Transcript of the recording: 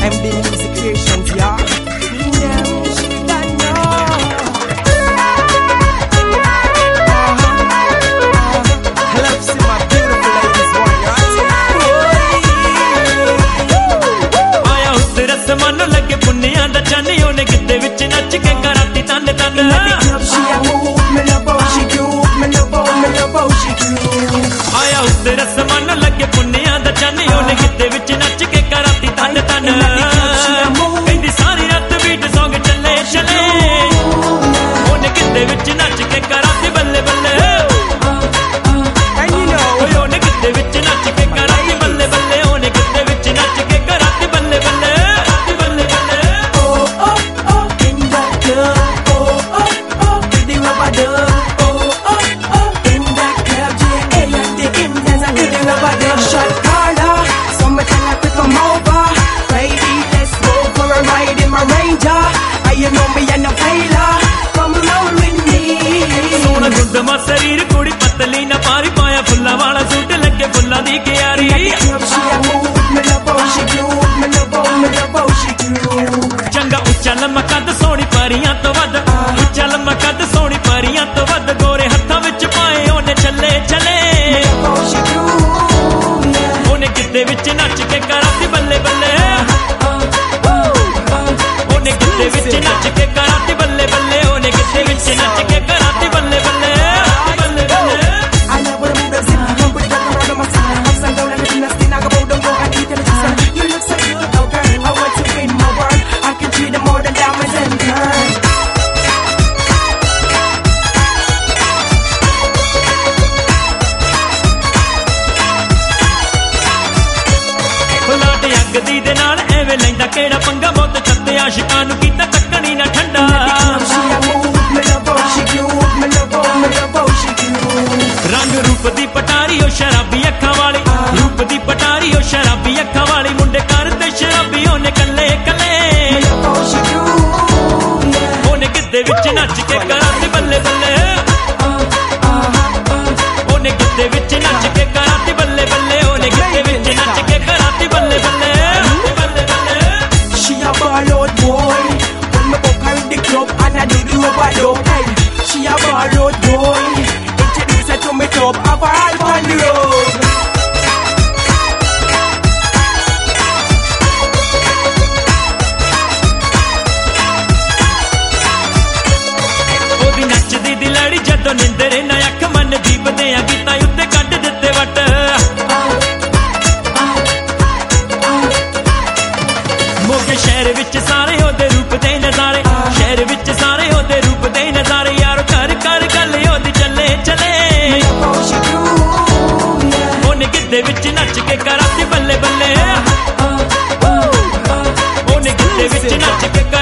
MD Music Creations, yeah. Yeah, she done know. I love to see my beautiful ladies warriors. आया उस रस्मां नूं लगे पुन्नियां दा चन्न ओने गिद्दे विच नच के कराती तन तन She a move, me love how she cute, me love how she cute. आया उस रस्मां नूं लगे पुन्नियां दा चन्न ओने गिद्दे विच नच के कराती तन तन कहंदी सारी रात बीट सॉन्ग चले चले ओने गिद्दे विच नच के कराती बल्ले बल्ले And you know, ओने गिद्दे विच नच के कराती बल्ले बल्ले ओने गिद्दे विच नच के कराती बल्ले बल्ले बल्ले बल्ले oh, oh, oh, in that club, oh, oh, oh, with the rubber dub, oh, oh, oh, in that club, J.A. and the Indians and with the rubber dub. Shot caller, so me tell her to come over, baby, let's go for a ride in my Ranger. You know me and no failure, come roll with me. सोना गुंदमा शरीर कुड़ी पतली न पारी पाया फुल्ला वाला suit लगे फुल्ला दी क्यारी She a move, me love how she cute, me love how she cute. चंगा उच्चा लम्मा कद सोनी परियां तो वध उच्चा लम्मा कद सोनी परियां तो वध गोरे हत्थां विच पाए ओने चले चले Oh, she cute, yeah. ओने गिद्दे विच नच के कराती बल्ले बल्ले ओने गिद्दे विच नच के कराती बल्ले बल्ले ओने गिद्दे विच नच के कराती बल्ले बल्ले बल्ले बल्ले I never move the zip, don't put it back around on my side. Ups and down and in the skin, I go bow, don't go and eat it. You look so good, oh girl, I want to win my world. I can treat them more than diamonds and pearls. लाट अग दी दे नाल एवें लैंदा केड़ा पंगा मुद्द छत्ते आशिकां नूं कीता तक्कनी ना ठंडा She a move, me love how she cute, me love how she cute. रंग रूप दी पटारी ओ शराबी अखां वाली रूप दी पटारी ओ शराबी अखां वाली मुंडे करदे शराबी ओने कल्ले कल्ले Oh, she cute, yeah. ओने गिद्दे विच नच के कराती बल्ले बल्ले ओने गिद्दे विच नच के कराती बल्ले बल्ले ओने गिद्दे विच नच के कराती बल्ले बल्ले बल्ले बल्ले She a ball out boy. When me go carry the club and I do the rubber dub. Hey, she a ball out boy. Introduce her to me club, have her all on the road. ओदी नचदी दी लड़ी जदों निंदरे ना अख मन दीप दे गीतां उत्ते कढ दित्ते what मोगे शहर विच सारे ओदे रूप दे नज़ारे शहर विच सारे ओदे रूप दे नज़ारे यारो घर घर गल ओदी चले चले Oh, she cute, yeah. ओने गिद्दे विच नच के कराती बल्ले बल्ले ओने गिद्दे विच नच के